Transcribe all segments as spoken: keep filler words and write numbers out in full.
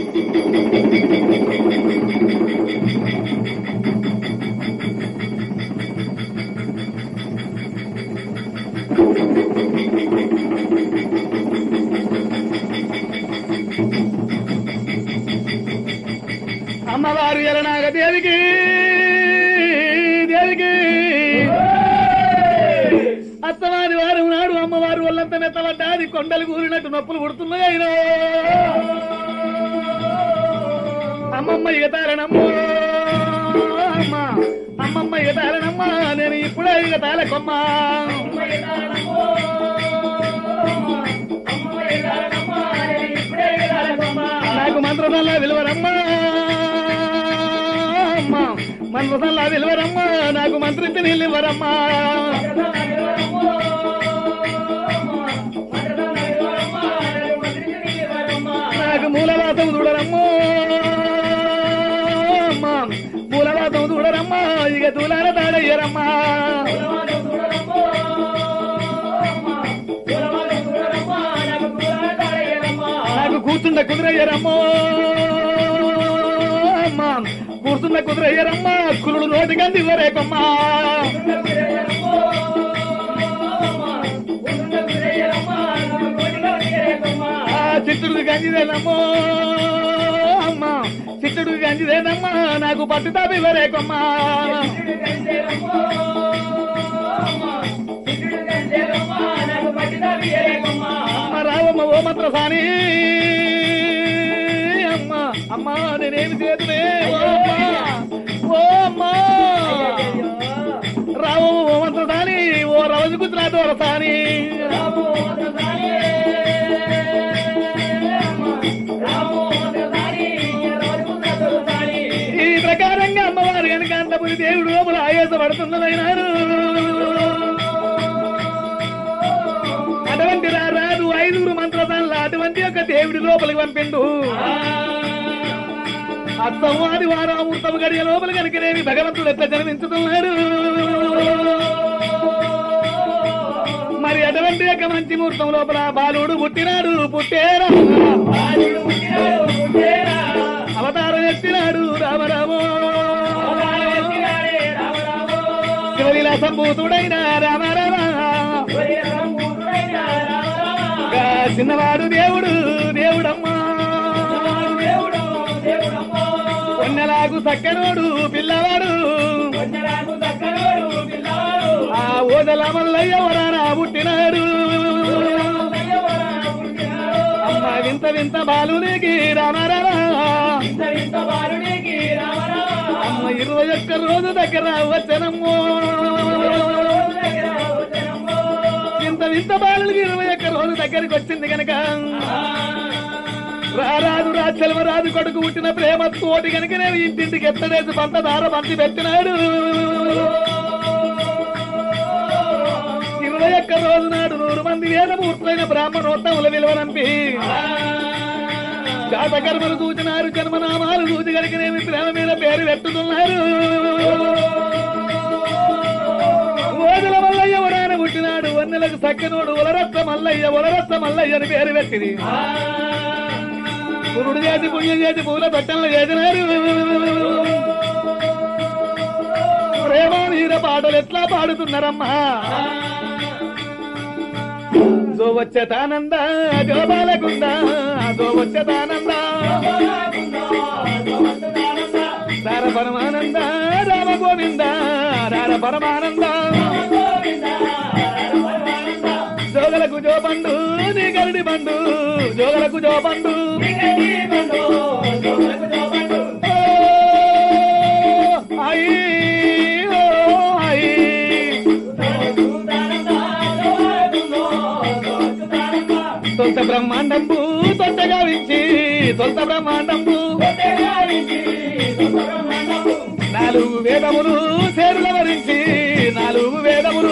అమ్మవారు ఎలనాగ దేవికి దేవికి అత్తవారి వారు నాడు అమ్మవారు ఒళ్ళంత మెత్తబడ్డాది కొండలు కూలినట్టు నొప్పులు పుడుతున్నాయి అయినా అమ్మమ్మ ఇగతారనమ్మో అమ్మ అమ్మమ్మ ఇగతారనమ్మా నేను ఇప్పుడే ఇగతాలకొమ్మా నాకు మంత్రదల్లా విలువరమ్మా అమ్మా మంత్రదల్లా విలువరమ్మా నాకు మంత్రించి నీళ్ళు ఇవ్వరమ్మా నాకు మూలవాసం చూడరమ్మో అమ్మా మూలవాసం చూడరమ్మా ఇక దూలాల తాడయ్యరమ్మా నాకు కూర్చుండ కుదిరయ్యరమ్మో అమ్మా కూర్చున్న కుదిరయ్యరమ్మా కురుడు నోటికంది ఇవ్వరేకమ్మా చిట్టుడు గంజిదేనమ్మో అమ్మా చిట్టుడు గంజిదేనమ్మా నాకు పట్టుతాపి ఇవ్వరేకమ్మా అమ్మ రావమ్మ ఓ మంత్రసాని అమ్మా అమ్మా నేనేమి చేతునే ఓ అమ్మా రావమ్మ ఓ మంత్రసాని ఓ రవజు గుజరాత్ వరసాని ఈ ప్రకారంగా అమ్మవారు కనుక అంతపురి దేవుడు లోపల ఆయాసపడుతున్నదైనారు అటువంటి రాదు ఐదుగురు మంత్రదాన్ల అటువంటి యొక్క దేవుడి లోపలికి పంపిండు అర్థం ఆదివారం అమృతం గడియ లోపల కనుకనేమి భగవంతుడు ఎట్లా జన్మించుతున్నాడు మరి అటువంటి యొక్క మంచి ముహూర్తం లోపల బాలుడు పుట్టినాడు పుట్టేరా అవతారం ఎత్తినాడు రామరామో శివలీల సంభూతుడైన రామరామ చిన్నవాడు దేవుడు దేవుడమ్మా కొన్నెలాగు చక్కనోడు పిల్లవాడు ఆ ఓదల మల్లయ్య వరాన పుట్టినాడు అమ్మ వింత వింత బాలునికి రామరామ అమ్మ ఇరవై ఒక్క రోజు దగ్గర వచ్చనమ్మో ఇంత వింత బాలులకి ఇరవై ఒక్క రోజు దగ్గరికి వచ్చింది కనుక రారాదు రాజు కొడుకు పుట్టిన ప్రేమ తోటి కనుకనే ఇంటింటికి ఎత్తడేసి పంటదార పంచి పెట్టినాడు ఇరవై ఒక్క రోజు నాడు నూరు మంది వేదమూర్తులైన బ్రాహ్మణోత్తముల విలువనంపి జాతకర్మలు చూచినారు జన్మనామాలు చూచి కనుకనేమి ప్రేమ మీద పేరు పెట్టుతున్నారు ఓదుల మల్లయ్య వరాన పుట్టినాడు వన్నెలకు సక్కనోడు ఒలరత్త మల్లయ్య ఒలరత్త మల్లయ్య అని పేరు పెట్టింది పురుడు చేసి పుణ్యం చేసి పూల పెట్టంలో చేసినారు ప్రేమ నీర పాటలు ఎట్లా పాడుతున్నారమ్మా జో వచ్చేతానంద జో బాలకుంద జో వచ్చేతానంద రార పరమానంద రామ గోవింద రార పరమానంద జోగలకు జో పండు నీ గరుడి పండు జోగలకు జో పండు తొంత బ్రహ్మాండంబు తొంతగా వించి తొంత బ్రహ్మాండంబు నాలుగు వేదములు సేరుల వరించి నాలుగు వేదములు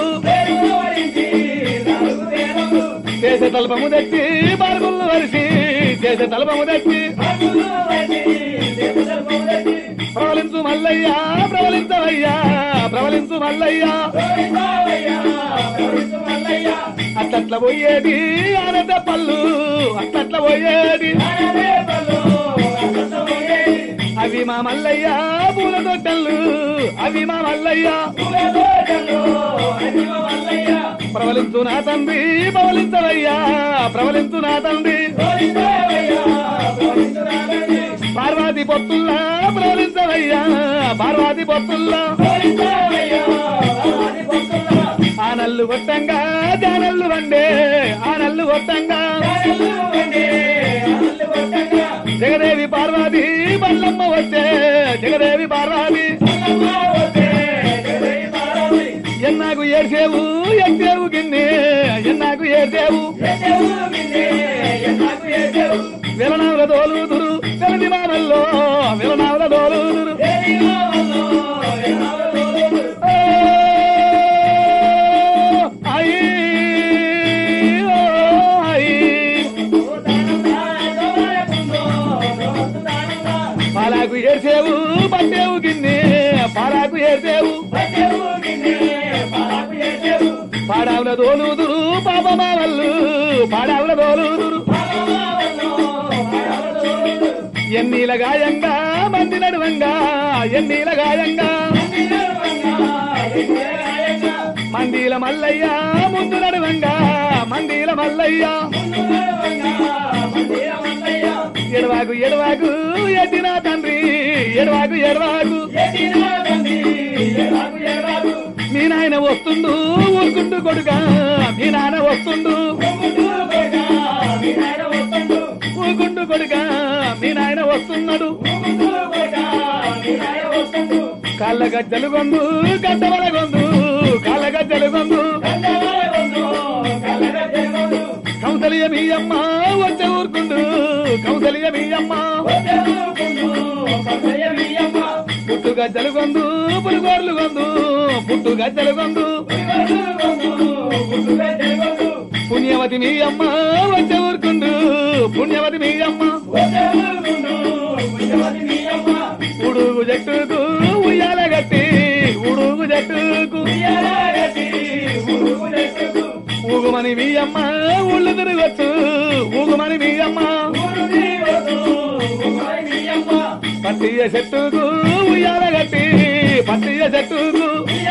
చేసే తల్పము తెచ్చి బారుగుళ్ళు వరిసి చేసే తల్పము తెచ్చి ప్రవలించు మల్లయ్య ప్రవలించవయ్యా ప్రవలించు మల్లయ్య అట్లట్ల పోయేది ఆనద పళ్ళు అట్లట్ల పోయేది మా మల్లయ్య పూల తోటలు అవి మా మల్లయ్య ప్రవలించు నా తండ్రి ప్రవలించవయ్యా ప్రవలించు నా తండ్రి పార్వతి పొత్తుల్లా ప్రవలించవయ్యా పార్వతి పొత్తుల్లా ఆ నల్లు కొట్టంగా జానల్లు వండే ఆ నల్లు కొట్టంగా జగదేవి పార్వతి బల్లమ్మ వచ్చే జగదేవి పార్వతి ఎన్నాకు ఏడ్చేవు ఎట్టేవు గిన్నె ఎన్నాకు ఏడ్చేవు విలనావుల దోలుదురు వెలది మామల్లో విలనావుల దోలుదురు అయ్యి పాలాకు ఏడ్చేవు పట్టేవు గిన్నె పాలాకు ఏడ్చేవు పాడావుల దోలుదురు పాప మావల్లు పాడావుల దోలుదురు ఎన్నీల గాయంగా మంది నడువంగా ఎన్నీల గాయంగా మండీల మల్లయ్య ముందు నడువంగా మండీల మల్లయ్య ఎడవాకు ఎడవాకు ఎట్టినా తండ్రి ఎడవాకు ఎడవాకు మీ నాయన వస్తుండు ఊరుకుంటూ కొడుక మీ నాన్న వస్తుండు ఊరుకుంటూ కొడుక మీ నాయన వస్తున్నాడు కాళ్ళ గజ్జలు గొందు గడ్డవల గొందు కాళ్ళ గజ్జలు గొందు కౌసల్య మీ అమ్మ వచ్చే ఊరుకుండు కౌసల్య మీ అమ్మ పుట్టు గజ్జలు గొందు పులిగోర్లు గొందు పుట్టు గజ్జలు గొందు పుణ్యవతి మీ అమ్మ వచ్చే ఊరుకుండు పుణ్యవతి మీ అమ్మ ఉడుగు జట్టుకు ఉయ్యాల గట్టి ఉడుగు జట్టుకు ఊగుమని మీ అమ్మ ఊళ్ళు తిరగొచ్చు ఊగుమని మీ అమ్మ పట్టియ చెట్టుకు ఉయ్యాల గట్టి పట్టియ చెట్టుకు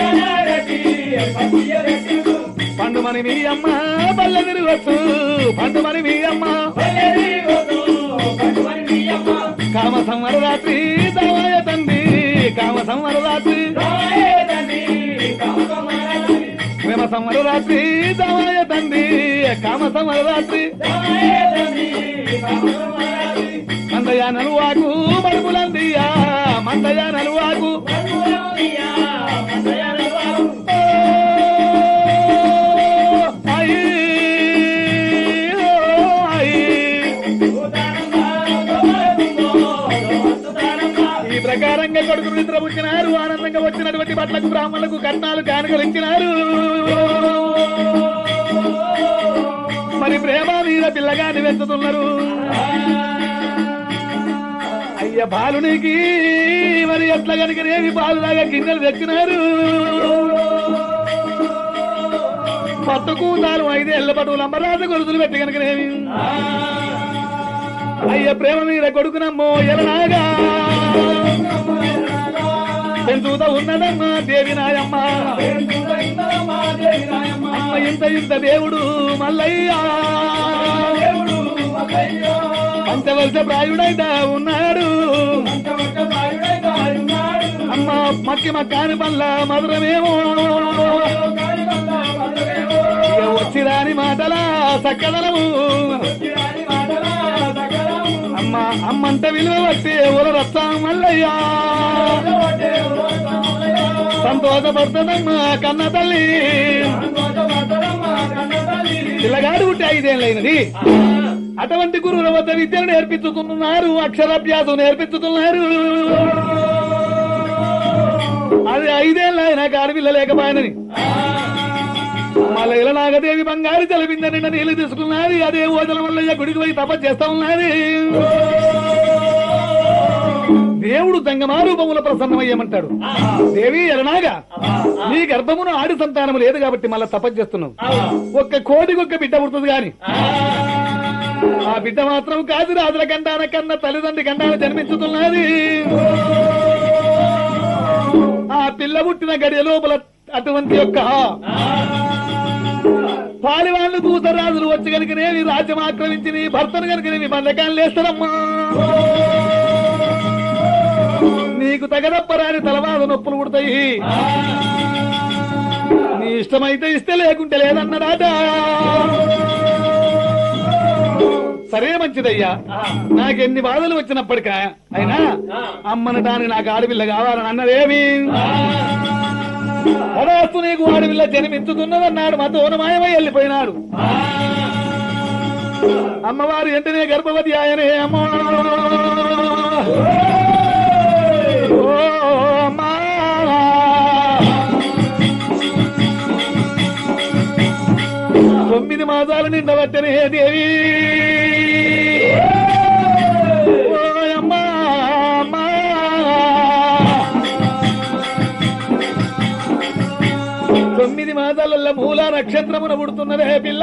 పండుమని మీ అమ్మ బల్ల తిరగొచ్చు పండుమని మీ అమ్మ కామ సంవరరాత్రి దవాయ తండ్రి కామ సంవరరాత్రి ప్రేమ సంవరరాత్రి దవాయ తండ్రి కామ సంవరరాత్రి మందయ నలువాకు మడుపులందియా మందయ నలువాకు ఈ ప్రకారంగా కొడుకులు నిద్ర పుచ్చినారు ఆనందంగా వచ్చినటువంటి బట్లకు బ్రాహ్మణులకు కట్నాలు కానుకలు ఇచ్చినారు మరి ప్రేమ మీద పిల్లగాని వెతుతున్నారు అయ్య బాలునికి మరి ఎట్లా కనుకనేవి బాలులాగా గిన్నెలు తెచ్చినారు పట్టు కూతాలు ఐదేళ్ల పటు లంబరాజ గొలుసులు పెట్టి కనుకనేవి అయ్య ప్రేమ మీద కొడుకునమ్మో ఎలనాగా పెంచుతా ఉన్నదమ్మా దేవి నాయమ్మ అమ్మ ఇంత ఇంత దేవుడు మల్లయ్యా పంచవర్ష ప్రాయుడైతే ఉన్నాడు అమ్మ మక్కి మక్కాని పల్ల మధురమేమో వచ్చిరాని మాటలా సక్కదలము అమ్మ అమ్మంట విలువ వచ్చి ఊర రచ్చా మల్లయ్యా సంతోషపడుతుందమ్మా కన్న తల్లి పిల్లగాడు పుట్టి ఐదేళ్ళైనది అటువంటి గురువుల వద్ద విద్యను నేర్పించుతున్నారు అక్షరాభ్యాసం నేర్పించుతున్నారు అది ఐదేళ్ళ అయినా ఆడపిల్ల లేకపోయినని మళ్ళీ ఇలా నాగదేవి బంగారు చలిపిందని నిన్న నీళ్లు తీసుకున్నది అదే ఓదల వల్ల గుడికి పోయి తప చేస్తా ఉన్నది దేవుడు దంగమా రూపముల ప్రసన్నమయ్యమంటాడు దేవి ఎలనాగా నీ గర్భమును ఆడి సంతానము లేదు కాబట్టి మళ్ళా తపస్సు చేస్తున్నావు ఒక్క కోటికి ఒక్క బిడ్డ పుడుతుంది గాని ఆ బిడ్డ మాత్రం కాదు రాజుల గండాన కన్నా తల్లిదండ్రి గండాన జన్మించుతున్నది. ఆ పిల్ల పుట్టిన గడియ లోపల అటువంటి యొక్క పాలివాళ్లు దూతరాజులు వచ్చి కనుకనేవి రాజ్యం ఆక్రమించి నీ భర్తను కనుకనేవి బంధకాలు లేస్తారమ్మా. నీకు తగదప్పరాని తలవాద నొప్పులు పుడతాయి. నీ ఇష్టమైతే ఇస్తే లేకుంటే లేదన్నదాట. సరే మంచిదయ్యా, నాకెన్ని బాధలు వచ్చినప్పటికా అయినా అమ్మనటానికి నాకు ఆడపిల్ల కావాలని అన్నదేమి. పదాస్తు నీకు ఆడపిల్ల జన్మించుతున్నదన్నాడు. మా తోనమాయమై వెళ్ళిపోయినాడు. అమ్మవారు వెంటనే గర్భవతి ఆయనే. అమ్మ తొమ్మిది మాసాలు నిండబట్టనే దేవి. అమ్మా తొమ్మిది మాసాలలో మూల నక్షత్రమున పుడుతున్నదే పిల్ల.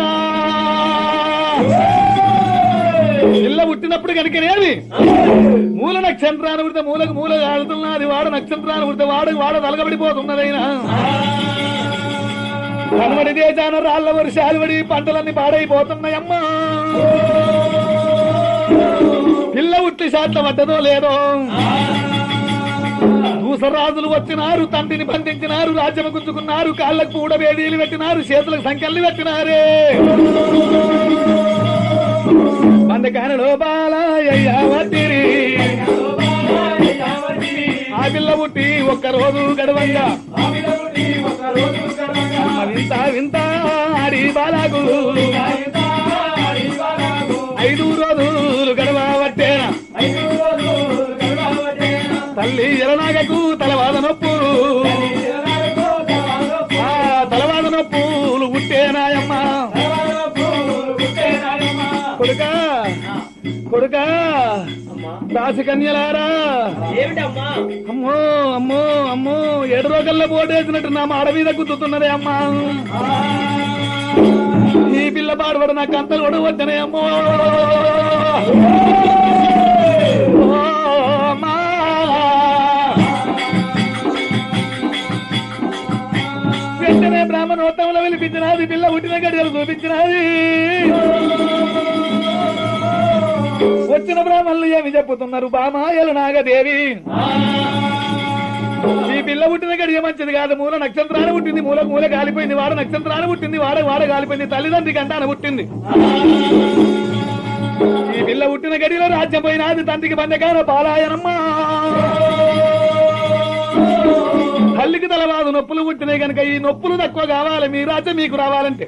పిల్ల పుట్టినప్పుడు కనుకనేది మూల నక్షత్రాన్ని పుడితే మూలకు మూల ఆడుతున్నది. వాడ నక్షత్రాన్ని పుడితే వాడ వాడ తలగబడిపోతున్నదైనా కనబడి దేశాన రాళ్ల వర్షాలు పడి పంటలన్నీ పాడైపోతున్నాయమ్మా. పిల్ల ఉట్టి శాతం పడ్డదో లేదో. దూసరాజులు వచ్చినారు, తండ్రిని బంధించినారు, రాజ్యం గుంజుకున్నారు, కాళ్లకు పూడ వేడీలు పెట్టినారు, చేతులకు సంఖ్యలు పెట్టినారే. బంధకానలో బాలయ్యవతిరి ఆ పిల్ల పుట్టి ఒక్కరోజు గడవంగా వింత వింత ఆడి బాలాగు ఐదు రోజులు గడవట్టేనా. తల్లి ఎలనాగకు తలవాద నొప్పులు, ఆ తలవాద నొప్పులు పుట్టేనాయమ్మ. కొడుక కొడుక దాసి కన్యలారా, అమ్మో అమ్మో అమ్మో ఏడు రోజుల్లో పోటేసినట్టు నా మాడ మీద గుద్దుతున్నదే అమ్మా. ఈ పిల్ల పాడుబడి నాకు అంతలు కూడా వచ్చనే అమ్మో. వెంటనే బ్రాహ్మణోత్తంలో పిలిపించినది. పిల్ల పుట్టిన గడియలు చూపించినది. వచ్చిన బ్రాహ్మణులు ఏమి చెప్పుతున్నారు? బామాయలు నాగదేవి, ఈ పిల్ల పుట్టిన గడియ మంచిది కాదు. మూల నక్షత్రాన్ని పుట్టింది, మూల మూల కాలిపోయింది. వాడ నక్షత్రాన్ని పుట్టింది, వాడ వాడ కాలిపోయింది. తల్లిదండ్రి గంటాన పుట్టింది. ఈ పిల్ల పుట్టిన గడిలో రాజ్యం పోయినాది. తండ్రికి బంధకాన పాలాయనమ్మా. తల్లికి తలవాదు నొప్పులు పుట్టినాయి కనుక ఈ నొప్పులు తక్కువ కావాలి. మీ రాజ్యం మీకు రావాలంటే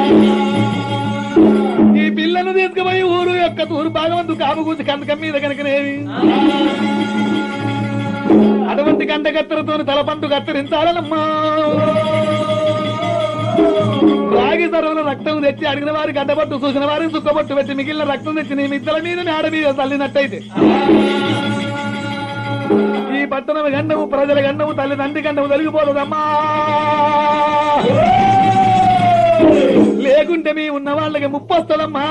ఈ పిల్లను తీసుకుపోయి ఊరు యొక్క తూరు భాగవంతు కాపు కూర్చి కందకం మీద కనుకనేవి అటువంటి కంట కత్తెరతో తలపంటు కత్తిరించాలనమ్మా. రాగి సరువుల రక్తం తెచ్చి అడిగిన వారికి గడ్డపట్టు, చూసిన వారికి చుక్కబట్టు పెట్టి మిగిలిన రక్తం తెచ్చి నీ మిద్దల మీద ఆడ మీద తల్లినట్టయితే ఈ పట్టణం గండము, ప్రజల గండము, తల్లి తండ్రి గండము తొలగిపోలేదమ్మా. లేకుంటే మీ ఉన్న వాళ్ళకి ముప్పొస్తదమ్మా.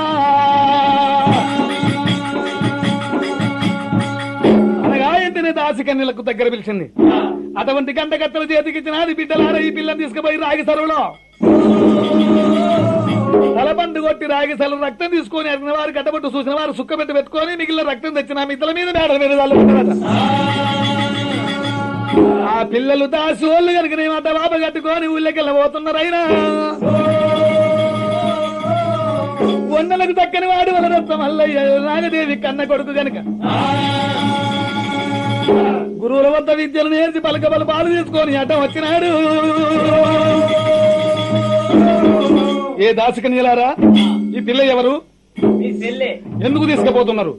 అనగా ఏంటనే దాసి కన్యలకు దగ్గర పిలిచింది. అటువంటి గంట కత్తలు చేతికిచ్చినది. బిడ్డలారా, ఈ పిల్లని తీసుకుపోయి రాగి సరువులో తలపండు కొట్టి రాగి సరువు రక్తం తీసుకొని అడిగిన వారు గడ్డబట్టు, చూసిన వారు సుక్క పెట్టి పెట్టుకొని మిగిలిన రక్తం తెచ్చిన మిద్దల మీద మేడల మీద చల్లుకుంటారట. ఆ పిల్లలు దాసి వాళ్ళు కనుక నేమంట బాబ కట్టుకొని ఊళ్ళకెళ్ళబోతున్నారైనా వన్నలకు దక్కని వాడు వలరత్న మల్లయ్య నాగదేవి కన్న కొడుకు గనుక గురువుల వద్ద విద్యలు నేర్చి పలకబలు పాలు తీసుకొని అడ్డం వచ్చినాడు. ఏ దాసికన్యలారా, ఈ పిల్ల ఎవరు? ఎందుకు తీసుకుపోతున్నారు?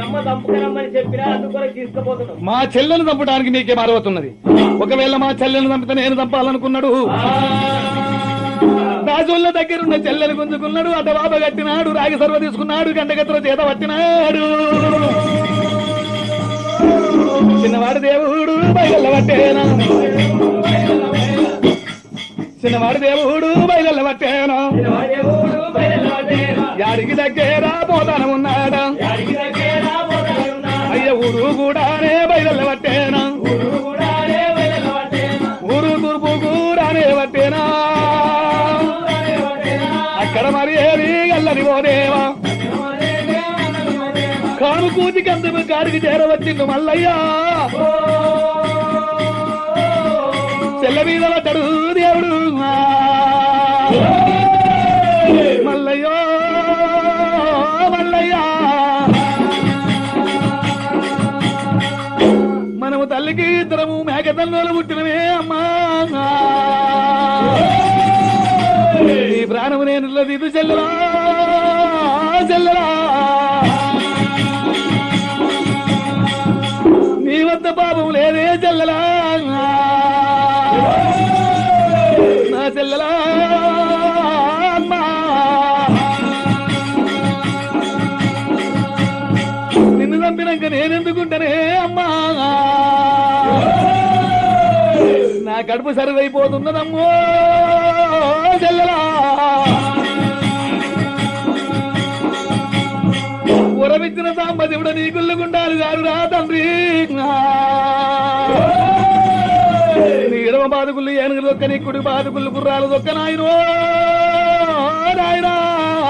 మా చెల్లెను చంపడానికి మీకేం అరవతున్నది? ఒకవేళ మా చెల్లెను చంపితే నేను చంపాలనుకున్నాడు. రాజుల దగ్గరున్న చెల్లెలు గుంజుకున్నాడు. అడ్డ బాబ కట్టినాడు. రాగి సర్వ తీసుకున్నాడు. గంటగత్తుల చేత పట్టినాడు. చిన్నవాడు దేవుడు బయలు పట్టేనా, చిన్నవాడు దేవుడు బయలు పట్టేనా, యాడికి దగ్గర పోతాను ఉన్నాడా అయ్య ఊరు కూడానే బయలు పట్టేనా ఊరు తూర్పు కూడానే పట్టేనా అక్కడ మరి ఏమి గల్లని పోదేవా కాను కూతికి అందరూ కాడికి చేరవచ్చిండు మల్లయ్యా చెల్ల మీద పడ్డాడు దేవుడు మల్లయ్యో మల్లయ్యా మనము తల్లికి ఇద్దరము మేకతల్లోలు పుట్టినమే అమ్మా నీ ప్రాణము నేను ఇది చెల్లరా చెల్లరా నీ వద్ద పాపం లేదే చెల్లలా నా చెల్లలా అమ్మా నిన్ను చంపినాక నేనెందుకుంటానే అమ్మా నా కడుపు సరివైపోతున్నదమ్మో చెల్లలా ఉరమిచ్చిన సాంబశివుడు నీ గుళ్ళుకుండాలి గారు రా తండ్రి నీ ఇడవ బాదుకుళ్ళు ఏనుగులు దొక్క నీ కుడి బాదుకుళ్ళు గుర్రాలు దొక్క నాయనో నాయనా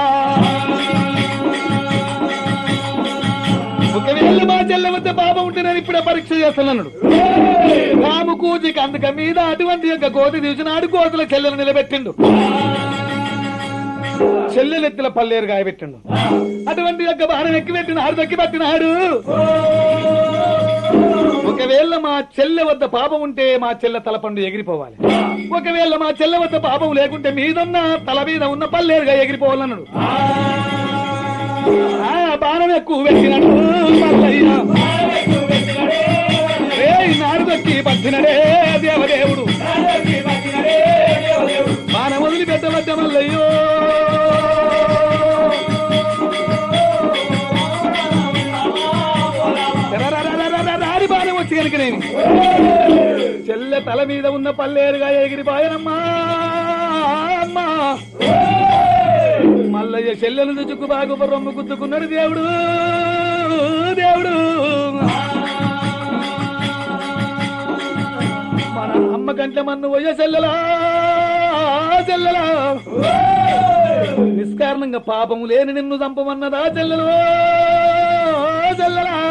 ఒకవేళ మా చెల్లె వద్ద పాపం ఉంటే నేను ఇప్పుడే పరీక్ష చేస్తానన్నాడు రాము కూచికి అందుక మీద అటువంటి యొక్క కోతి తీసినాడు కోతుల చెల్లెలు నిలబెట్టిండు చెల్లెలెత్తుల పల్లేరు గాయబెట్టిండు అటువంటి యొక్క బాణం ఎక్కి పెట్టినాడు దొక్కి పెట్టినాడు ఒకవేళ మా చెల్లె వద్ద పాపం ఉంటే మా చెల్లె తలపండు ఎగిరిపోవాలి ఒకవేళ మా చెల్లె వద్ద పాపం లేకుంటే మీదున్న తల మీద ఉన్న పల్లేరుగా ఎగిరిపోవాలన్నాడు ఆ బాణం ఎక్కువ పెట్టినాడు మల్లయ్య నాడు దొక్కి పట్టినడే దేవదేవుడు బాణం వదిలి పెట్టవద్ద మల్లయ్యో రారి బాణం వచ్చి కనుక నేను చెల్లె తల మీద ఉన్న పల్లేరుగా ఎగిరిపోయానమ్మా అమ్మా మల్లయ్య చెల్లెలు చుక్కు బాగు రొమ్ము గుద్దుకున్నాడు దేవుడు దేవుడు మన అమ్మ కంటే మన్ను పోయే చెల్లెలా చెల్లెలా నిష్కారణంగా పాపము లేని నిన్ను చంపమన్నదా చెల్లెలు చెల్లెలా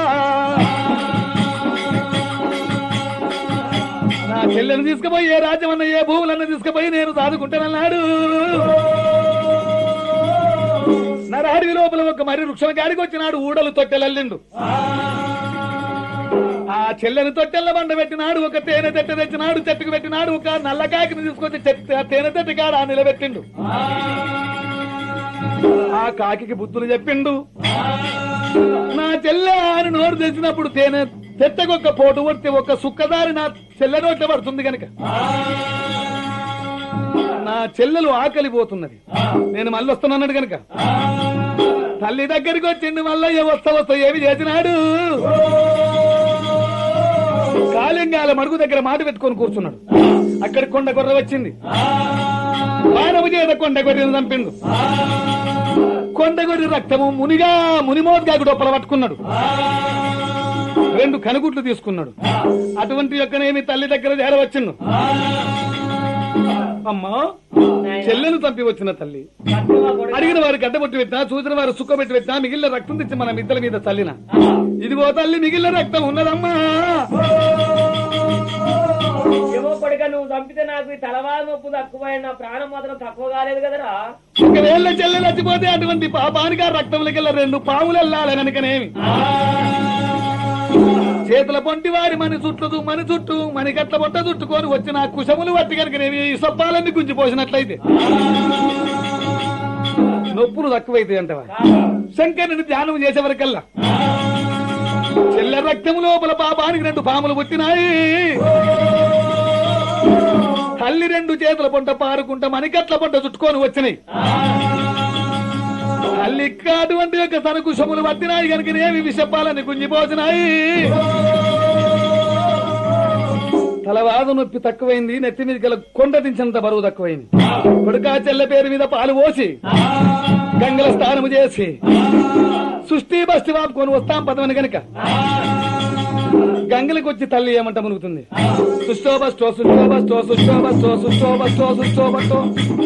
నా చెల్లెను తీసుకుపోయి ఏ రాజ్యమన్న ఏ భూములన్న తీసుకుపోయి నేను సాదుకుంటానన్నాడు నరహడివి లోపల ఒక మరి వృక్షం కాడికి వచ్చినాడు ఊడలు తొట్టెలల్లిండు ఆ చెల్లెని తొట్టెల్ల బండ పెట్టినాడు ఒక తేనె తెట్ట తెచ్చినాడు చెట్టుకు పెట్టినాడు ఒక నల్లకాకిని తీసుకొచ్చి తేనె తెట్ట కాడ నిలబెట్టిండు ఆ కాకి బుద్ధులు చెప్పిండు నా చెల్లె అని నోరు తెచ్చినప్పుడు తేనె తెట్టకొక్క పోటు కొడితే ఒక సుక్కదారి నా చెల్లె నోట్ల పడుతుంది కనుక నా చెల్లెలు ఆకలిపోతున్నది నేను మళ్ళీ వస్తున్నాడు కనుక తల్లి దగ్గరికి వచ్చిండు మళ్ళీ వస్తా వస్తా ఏమి చేసినాడు కాళింగాల మడుగు దగ్గర మాట పెట్టుకొని కూర్చున్నాడు అక్కడి కొండ గొర్ర వచ్చింది మానవ చేత కొండ గొర్రెను చంపిండు కొండ గొర్రె రక్తము మునిగా మునిమోద్గా డొప్పల పట్టుకున్నాడు రెండు కనుగుట్లు తీసుకున్నాడు అటువంటి యొక్కనేమి తల్లి దగ్గర చేరవచ్చిండు అమ్మా చెల్లెను చంపి వచ్చిన తల్లి అడిగిన వారు గడ్డబొట్టి పెట్టినా చూసిన వారు సుక్క పెట్టి పెట్టినా మిగిలిన రక్తం తెచ్చి మన మిద్దల మీద చల్లిన ఇదిగో తల్లి మిగిలిన రక్తం ఉన్నదమ్మా ఏమో కొడుక నువ్వు చంపితే నాకు తలవారు నొప్పు తక్కువైన నా ప్రాణం మాత్రం తక్కువ కాలేదు కదరా ఒకవేళ చెల్లెలు చచ్చిపోతే అటువంటి పాపానికి ఆ రక్తంలోకెళ్ళ రెండు పాములు వెళ్ళాలి కనుకనేమి చేతుల పొంటి వారి మన చుట్టూ మన చుట్టూ మన గట్ల పొట్ట చుట్టుకొని వచ్చిన కుశములు పట్టి కనుక ఈ సొప్పాలన్నీ గుంజిపోసినట్లయితే నొప్పులు తక్కువైతే అంటవా శంకరుని ధ్యానం చేసేవరకల్లా చెల్లె రక్తము లోపల పాపానికి రెండు పాములు పుట్టినాయి తల్లి రెండు చేతుల పొంట పారుకుంటా మణికట్ల పొంట చుట్టుకొని వచ్చినాయి తల్లి అటువంటి యొక్క తన కుశములు పట్టినాయి కనుకనేమి విషపాలని గుంజిపోసినాయి తలవాద నొప్పి తక్కువైంది నెత్తి మీద గల కొండ దించినంత బరువు తక్కువైంది కొడుకా చెల్లె పేరు మీద పాలు పోసి గంగల స్నానము చేసి సృష్టి బస్తి వాపుకొని వస్తాం పదమని గనక గంగలకు వచ్చి తల్లి ఏమంట మునుగుతుంది. సుష్టోబస్టో సుష్టోబస్టో సుష్టోబస్టో సుష్టోబస్టో సుష్టోబస్టో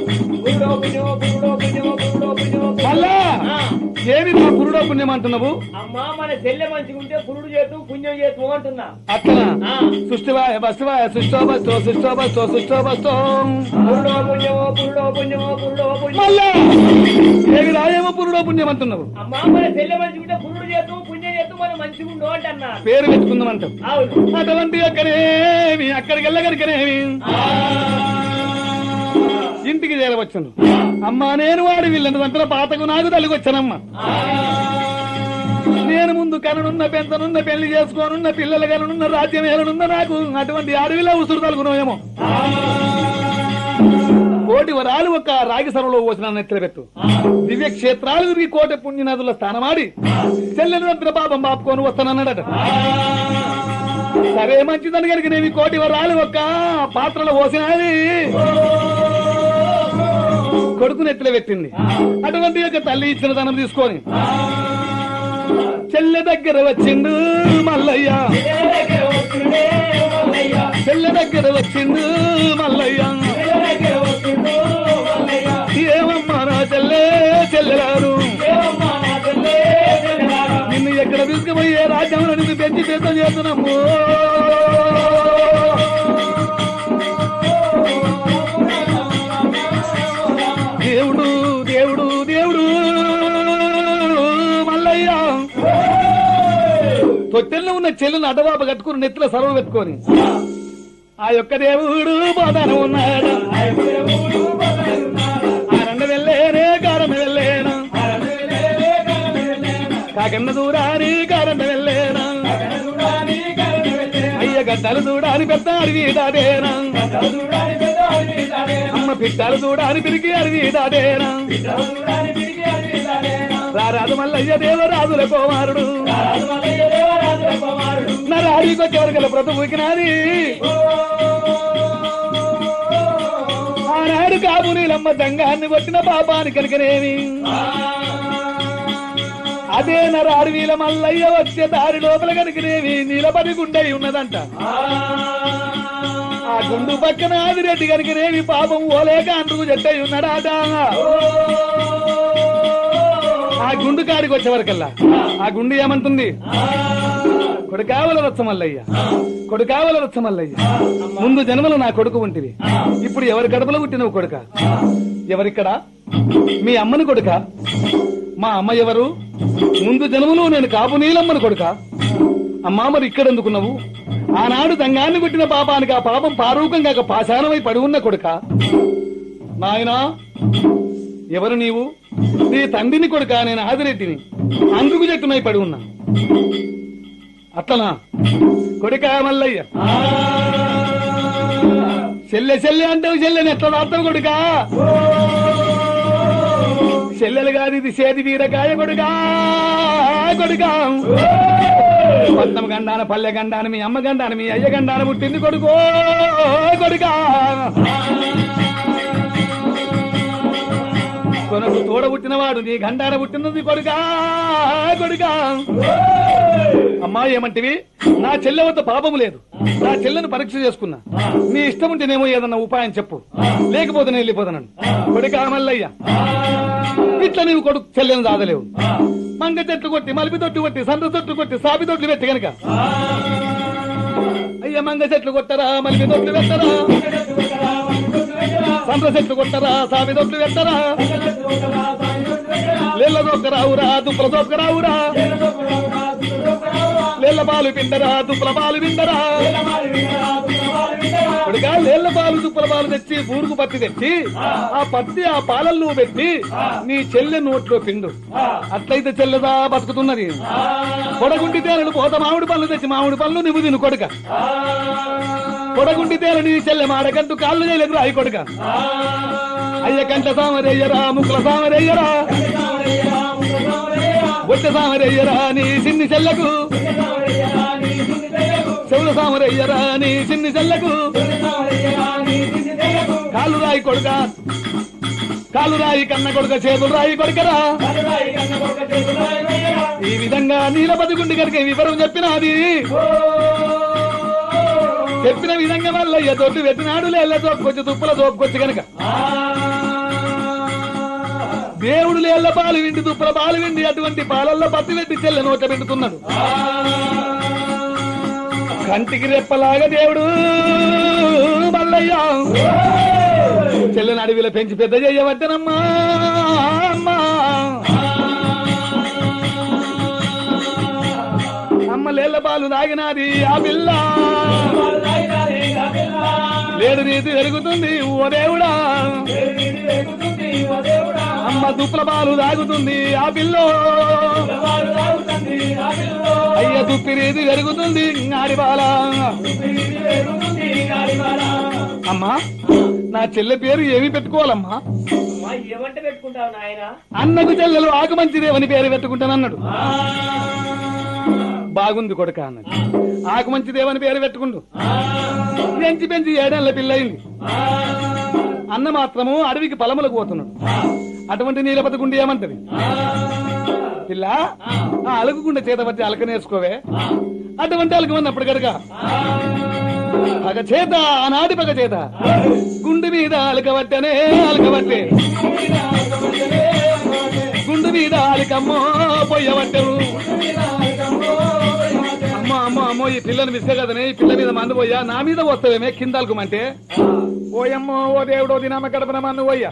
మళ్ళా ఏమి మా పురుడో పుణ్యం అంటున్నావు? అమ్మా మన చెల్లె మంచిగా ఉంటే పురుడు చేతు పుణ్యం చేతు అంటున్నా. అట్లనా? సుష్టివాయ బస్టివాయ సుష్టోబస్టో సుష్టోబస్టో సుష్టోబస్టో పురుడో పుణ్యమో పురుడో పుణ్యమో పురుడో పుణ్యం. మళ్ళా ఏమి రాయేమో పురుడో పుణ్యం అంటున్నావు? అమ్మా మన చెల్లె మంచిగా ఉంటే పురుడు చేతు పుణ్యం చేతు మనం మంచిగా ఉండవు అంటన్నా. పేరు పెట్టుకుందాం అంటాం. అవును. అటువంటి అక్కడేమి అక్కడికి వెళ్ళగలికనేమి ఇంటికి చేరవచ్చును. అమ్మా నేను వాడి వీళ్ళని అంటున్న పాతకు నాకు తల్లికొచ్చానమ్మా. నేను ముందు కనునున్న పెంచనున్న పెళ్లి చేసుకోనున్న పిల్లలు కనునున్న రాజ్యం ఏలనున్న నాకు అటువంటి అడవిలో ఉసురు తలుగునేమో. కోటి వరాలు ఒక రాగి సరలో పోసిన నెత్తలు పెట్టు. దివ్య క్షేత్రాలు తిరిగి కోటి పుణ్య నదుల స్థానమాడి చెల్లెని చంపిన పాపం బాపుకొని వస్తానన్నాడట. సరే మంచిదని కనుక నేను కోటి వరాలు ఒక్క పాత్రలో పోసినది కొడుకు నెత్తిలో పెట్టింది. అటువంటి యొక్క తల్లి ఇచ్చిన ధనం తీసుకొని చెల్లె దగ్గర వచ్చిండు మల్లయ్య. చెల్లె దగ్గర వచ్చిండు మల్లయ్య. ఏమమ్మా నా చెల్లె చెల్లెలారు నిన్ను ఎక్కడ తీసుకుపోయే రాజ్యంలో నిన్ను పెంచి పెద్ద చేస్తున్నాము. దేవుడు దేవుడు దేవుడు మల్లయ్య. తొట్టెల్లో ఉన్న చెల్లెని అడవాప కట్టుకుని నెత్తిలో సర్వ పెట్టుకొని ఆ యొక్క దేవుడు బాధాన ఉన్నాడు. ఆ రెండు వెళ్ళేనే కారణ వెళ్ళేనా కాకన్న దూరాని కారణ వెళ్ళేనా అయ్య గడ్డలు దూడాని పెద్ద అడవి దాడేనా అమ్మ పిట్టాలు దూడాని పిరికి అడవి దాడేనా రారాజు మల్లయ్య దేవరాజుల కుమారుడు నా రాడికి వచ్చేవరకల బ్రతుకుకినాది. ఆనాడు కాపు నీలమ్మ జంగాన్ని కొట్టిన పాపాని కనుకనేమి అదే నరాడు వీల మల్లయ్య వచ్చే దారి లోపల కనుకనేమి నిలబడి గుండె ఉన్నదంట. ఆ గుండు పక్కన ఆదిరెడ్డి కనుకనేమి పాపం ఓలేక అందుకు జట్టయి ఉన్నాడాట. ఆ గుండు కాడికి వచ్చేవరకల్లా ఆ గుండు ఏమంటుంది? కొడుకావల రచ్చమల్లయ్య కొడుకావల రచ్చమల్లయ్య ముందు జన్మలో నా కొడుకు ఉంటివి, ఇప్పుడు ఎవరి కడుపులో పుట్టినవు కొడుక? ఎవరిక్కడ? మీ అమ్మని కొడుక? మా అమ్మ ఎవరు? ముందు జన్మలో నేను కాపు నీలమ్మని కొడుక. అమ్మా మరి ఇక్కడెందుకున్నావు? ఆనాడు దంగాన్ని కొట్టిన పాపానికి ఆ పాపం పారూకం కాక పాశానమై పడి ఉన్న కొడుక. నాయనా ఎవరు నీవు? నీ తండ్రిని కొడుక నేను ఆదిరెడ్డిని, అందుకు చెట్టునై పడి ఉన్నా. అట్లనా కొడుక మల్లయ్య? చెల్లె చెల్లె అంటావు, చెల్లెని ఎట్లా దాస్తావు కొడుక? చెల్లెలు కాదు ఇది చేతి వీరకాయ కొడుకా కొడుకా. పట్నం గండాన పల్లె గండాన మీ అమ్మ గండాన మీ అయ్య గండాన పుట్టింది కొడుకో కొడుకా. కొనకు తోడ పుట్టినవాడు నీ గండాన పుట్టినది కొడుకా కొడుకా. అమ్మా ఏమంటివి? నా చెల్లె వద్ద పాపము లేదు, నా చెల్లెను పరీక్ష చేసుకున్నా. నీ ఇష్టం ఉంటేనేమో ఏదన్నా ఉపాయం చెప్పు, లేకపోతే నేను వెళ్ళిపోతాను కొడుకా మల్లయ్య. ఇట్లా నీవు కొడుకు చెల్లెను దాదలేవు. మంగ చెట్లు కొట్టి మలిపి తొట్టు కొట్టి సంత తొట్లు కొట్టి సాపి తొట్లు పెట్టి గనక అయ్య మంగ చెట్లు కొట్టరా మలిపి తొట్లు పెట్టరా, సంత చెట్లు కొట్టరా సాపి తొట్లు పెట్టరా, నీళ్ళ దొక్కరావురా దుప్పల దొక్కరావురా, నీళ్ళ పాలు పిండరా దుప్పల పాలు పిండరా. కొడుగా నీళ్ళ పాలు దుప్పల పాలు తెచ్చి బూరుకు పత్తి తెచ్చి ఆ పత్తి ఆ పాలల్లో పెట్టి నీ చెల్లె నోట్లో పిండు. అట్లయితే చెల్లెదా బతుకుతున్నది. కొడగుంటి తేనెలు పోత మామిడి పళ్ళు తెచ్చి మామిడి పళ్ళు నువ్వు తిను కొడుక. కొడగుంటి తేనె నీ చెల్లె మాడకంటూ కాళ్ళు చేయలేదు రాయి కొడుక. అయ్య కంట సామరయ్యరా ముక్కుల సామరయ్యరా, బొట్టె సామరయ్యరా నీ సిన్ని చెల్లకు, చెవుల సామరయ్యరా నీ సిన్ని చెల్లకు. కాళ్ళు రాయి కొడుక కాలు రాయి కన్న కొడుక చేతులు రాయి కొడుకరా ఈ విధంగా నీలపతి గుండి కనుక వివరం చెప్పినది చెప్పిన విధంగా మల్లయ్య తోటి పెట్టినాడు లేళ్ళ తోపుకొచ్చి తుప్పుల తోపుకొచ్చి కనుక దేవుడు లేళ్ల పాలు విండి తుప్పుల పాలు విండి అటువంటి పాలల్లో పత్తి పెట్టి చెల్లె నోట పెట్టుతున్నాడు కంటికి రెప్పలాగా దేవుడు మల్లయ్య చెల్లెని అడవిలో పెంచి పెద్ద చేయవద్దనమ్మా అమ్మా అమ్మ లేళ్ల పాలు తాగినాది ఆ పిల్ల లేడు నీతి పెరుగుతుంది ఓ దేవుడా అమ్మ దుప్పుల పాలు తాగుతుంది ఆ పిల్లో అయ్య దుప్పి రీతి పెరుగుతుంది ఆడిబాల అమ్మా నా చెల్లె పేరు ఏమి పెట్టుకోవాలమ్మా ఏమంటే పెట్టుకుంటావు నాయన అన్నకు చెల్లెలు ఆకు మంచిదేవని పేరు పెట్టుకుంటానన్నాడు బాగుంది కొడుక అన్నది ఆకు మంచిదేవని పేరు పెట్టుకుంటూ పెంచి పెంచి ఏడేళ్ల పిల్లయింది అన్న మాత్రము అడవికి పొలములకు పోతున్నాడు అటువంటి నీలపతి గుండి ఏమంటది పిల్ల ఆ అలుగుగుండ చేత పట్టి అలక నేర్చుకోవే అటువంటి అలక ఉన్నప్పుడు కనుక పగ చేత ఆనాటి పగ చేత గుండు మీద అలకబట్టనే అలకబట్టే గుండు మీద అలకమ్మో పొయ్యబట్టరు అమ్మో అమ్మో అమ్మో ఈ పిల్లని మిస్సే కదనే ఈ పిల్ల మీద మందు పోయా నా మీద వస్తావేమే కిందలకుమంటే ఓయమ్మో ఓ దేవుడో దినామ గడపన మన్ను పోయ్యా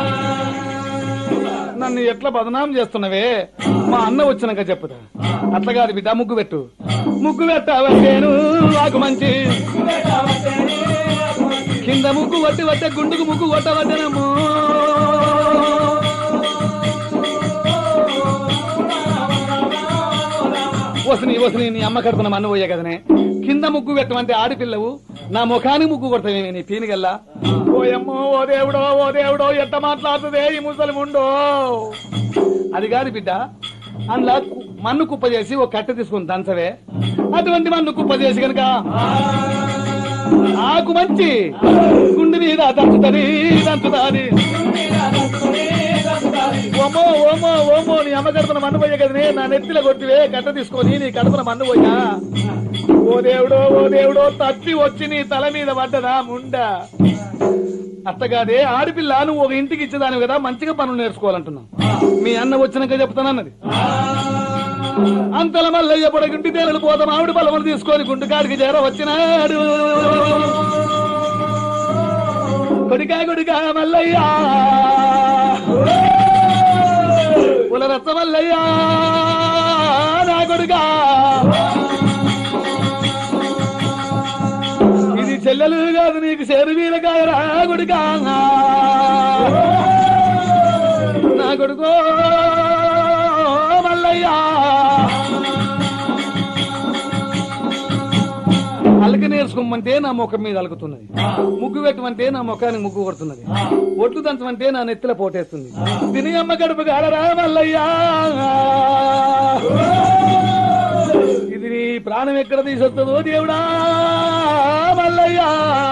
నన్ను ఎట్లా బదనాం చేస్తున్నావే మా అన్న వచ్చినాక చెప్పుతా అట్లా కాదు బిడ్డ ముగ్గు పెట్టు ముగ్గు పెట్టాను నాకు మంచి కింద ముగ్గు వట్టి వట్టే గుండుకు ముగ్గు కొట్టవద్దనమ్మో వసని వసని నీ అమ్మ కడుపున మన్ను పోయే కదనే కింద ముగ్గు పెట్టమంటే ఆడిపిల్లవు నా ముఖానికి ముగ్గు కొడతావేమి నీ పీనిగల్లా ఓయమ్మో ఓ దేవుడో ఓ దేవుడో ఎట్ట మాట్లాడుతుందే ఈ ముసలి ముండో అది కాదు బిడ్డ అందులో మన్ను కుప్ప చేసి ఒక కట్టె తీసుకుని దంచవే అటువంటి మన్ను కుప్ప చేసి కనుక ఆకు మంచి గుండె మీద దంచుతుంది దంచుతాది ఓమో ఓమో ఓమో నీ అమ్మ కడుపున మన్ను పోయే కదనే నా నెత్తిలో కొట్టివే కట్ట తీసుకొని నీ కడుపున మన్ను పోయా ఓ దేవుడో ఓ దేవుడో తప్పి వచ్చి నీ తల మీద పడ్డదా ముండ అత్తగాదే ఆడపిల్ల నువ్వు ఒక ఇంటికి ఇచ్చేదాని కదా మంచిగా పనులు నేర్చుకోవాలంటున్నావు మీ అన్న వచ్చినాక చెప్తానన్నది అంతల మల్లయ్య పొడగుంటి తేనెలు పోత మామిడి పొలములు తీసుకొని గుండుకాడికి చేర వచ్చినాడు కొడికా కొడికా మల్లయ్యా పులరత్న మల్లయ్యా నా కొడుకా ఇది చెల్లెలు కాదు నీకు చేరు వీలకాయ రా కొడుకా నా కొడుకో మల్లయ్యా అలక నేర్చుకోమంటే నా ముఖం మీద అలుకుతున్నది ముగ్గు పెట్టమంటే నా ముఖానికి ముగ్గు కొడుతున్నది ఒట్లు దంచమంటే నా నెత్తిల పోటేస్తుంది తిని అమ్మ గడుపు గాలరా మల్లయ్యా ఇది నీ ప్రాణం ఎక్కడ తీసుకొస్తుందో దేవుడా మల్లయ్యా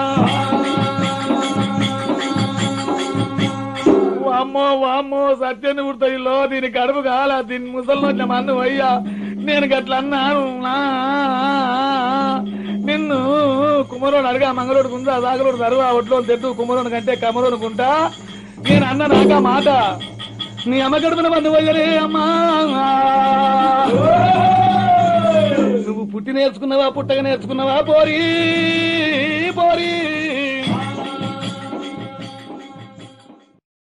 వామ్మో వామ్మో సత్యని ఉడతలో దీని కడుపు కాల దీని ముసలినొచ్చిన మన్ను అయ్యా నేను గట్లా అన్నాను నిన్ను కుమరోడు అడిగా మంగళోడు కుందా దాగలోడు తరువా ఒట్లో తెట్టు కుమరోడు కంటే కమరోడుకుంటా నేను అన్న నాకా మాట నీ అమ్మ గడుపున మన్ను పోయలే అమ్మా నువ్వు పుట్టి నేర్చుకున్నావా పుట్టగా నేర్చుకున్నావా పోరీ పోరీ